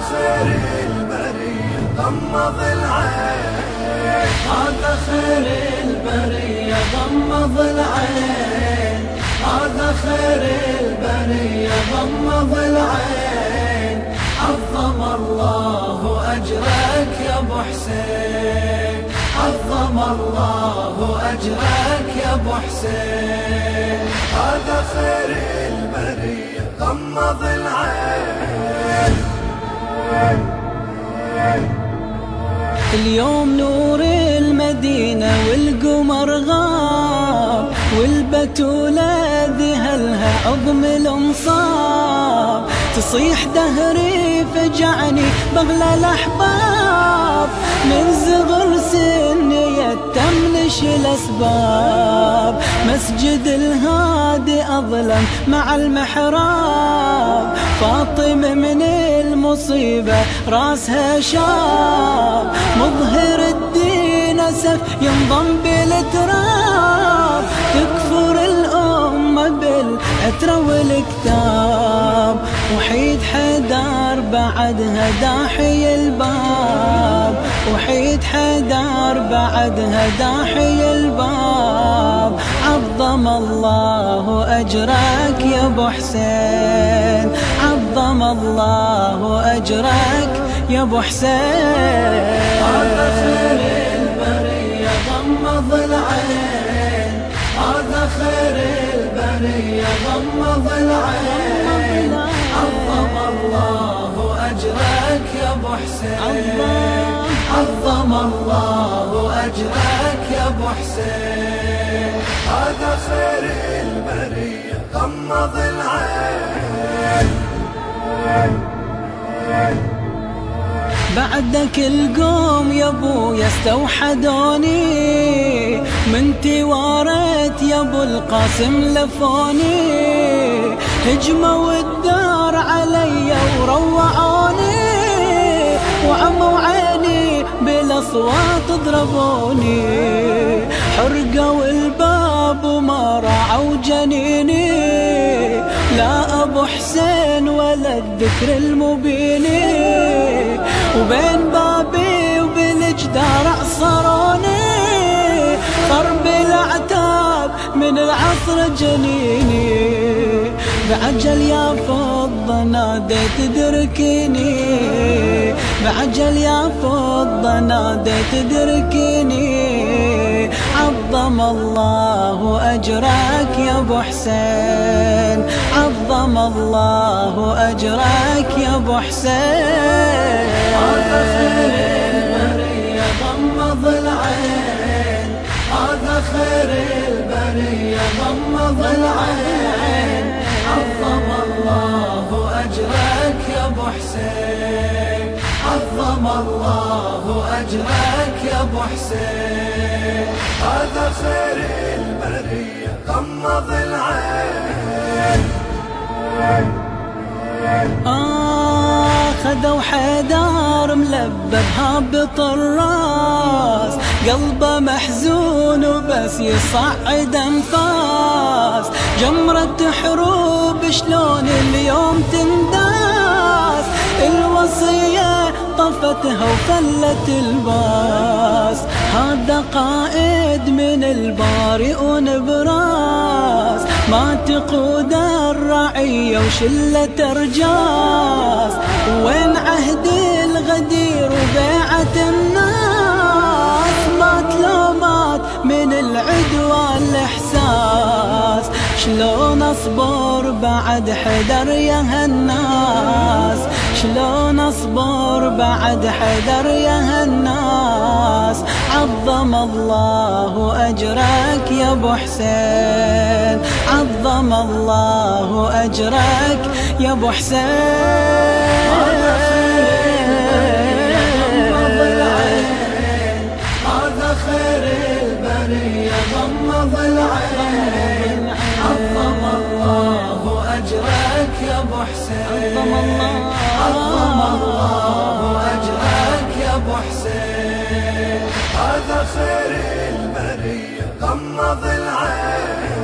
خير البرية غمض العين، هذا خير البرية غمض العين، هذا خير البرية غمض العين. عظم الله أجرك يا أبو حسين، عظم الله أجرك يا أبو حسين. هذا خير البرية غمض العين. اليوم نور المدينة والقمر غاب، والبتولة ذهلها عظم الانصاب. تصيح دهري فجعني بغلى الأحباب، من صغر سني يتمنش الأسباب. مسجد الهادي أظلم مع المحراب، فاطمة من المصيبة راسها شاب. مظهر الدين أسف ينضم بالتراب، تكفر الأمة بالعترة والكتاب. وحيد حدار بعدها داحي الباب، وحيد حدار بعدها داحي الباب. عظم الله أجرك يا أبو حسين، عظم الله أجرك يا أبو حسين. هذا خير البرية غمض العين، هذا خير البرية غمض العين. عظم الله أجرك يا أبو حسين، عظم الله أجرك يا أبو حسين. هذا خير البرية غمض العين. بعدك القوم يا ابويا استوحدوني، من تواريت يا ابو القاسم لفوني. هجموا الدار علي وروعوني، وعموا عيني بالاصوات ضربوني. حرقوا الباب وما راعوا جنيني، لا ابو حسين ولا الذكر المبيني. وبين بابي وبالجدار عصروني، ضرب الاعتاب من العصر جنيني. بعجل يا فضة ناديت تدركيني، بعجل يا فضة ناديت تدركيني. عظم الله أجرك يا أبو حسين، عظم الله أجرك يا أبو حسين. هذا خير البرية غمض العين، هذا خير البرية غمض العين. عظم الله أجرك يا أبو حسين، عظم الله أجرك يا أبو حسين. هذا خير البرية غمض العين. خذوا حدار ملبب هابط الراس، قلبه محزون وبس يصعد انفاس. جمرة حروب شلون اليوم تنداس، الوصية طفتها وفلت الباس. هذا قائد من البارئ ونبراس، ما تقود الرعية وشلة رجاس. وين عهد الغدير وبيعة الناس، مات لو مات من العدوى الإحساس. شلون أصبر بعد حدر يا هالناس، شلون أصبر بعد حدر يا هالناس. عظم الله أجرك يا أبو حسين، عظم الله أجرك يا أبو حسين. هذا خير البرية غمض العين. عظم الله أجرك يا أبو حسين، عظم الله أجرك يا أبو حسين. هذا خير البرية غمض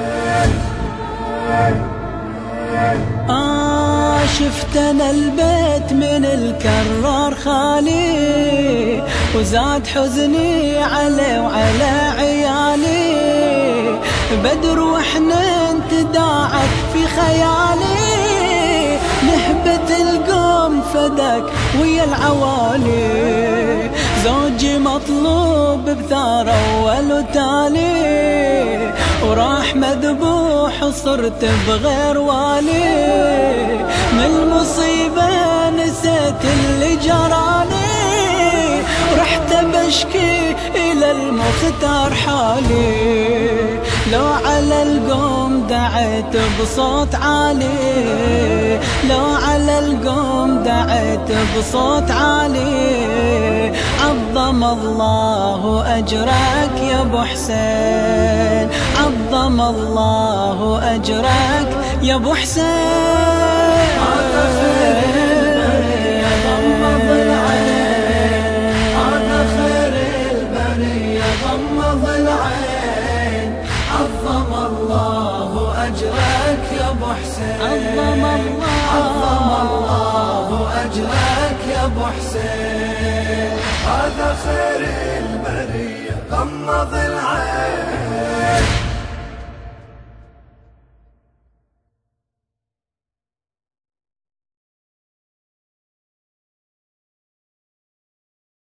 العين. شفت أنا البيت بيت من الكرار خالي، وزاد حزني علي وعلى عيالي. بدر وحنين تداعت في خيالي، نهبة القوم فدك ويا العوالي. زوجي مطلوب بثار أول وتالي، وراح مذبوح وصرت بغير والي. من المصيبة نسيت اللي جرالي، ورحت بشكي إلى المختار حالي. لو على القوم دعيت بصوت عالي، لو على القوم دعيت بصوت عالي. عظم الله أجرك يا أبو حسين، عظم الله أجرك يا أبو حسين. هذا خير البرية غمض العين، هذا خير البرية غمض العين. عظم الله أجرك يا أبو حسين، عظم الله أجرك يا أبو حسين. هذا خير البرية غمض العين،